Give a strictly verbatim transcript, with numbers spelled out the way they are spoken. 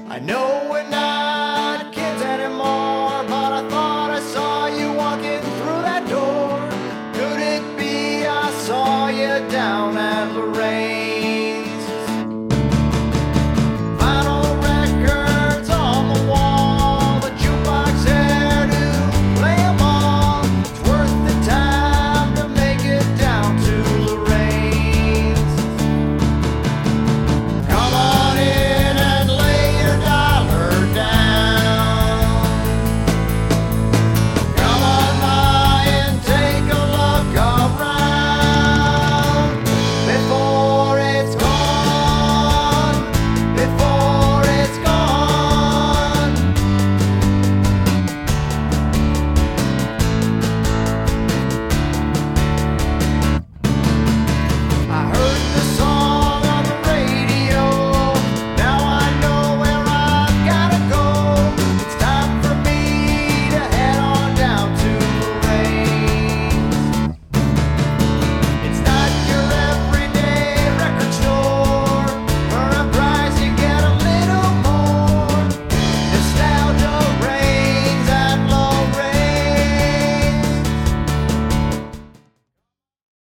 I know we're not kids anymore, but I thought I saw you walking through that door. Could it be I saw you down at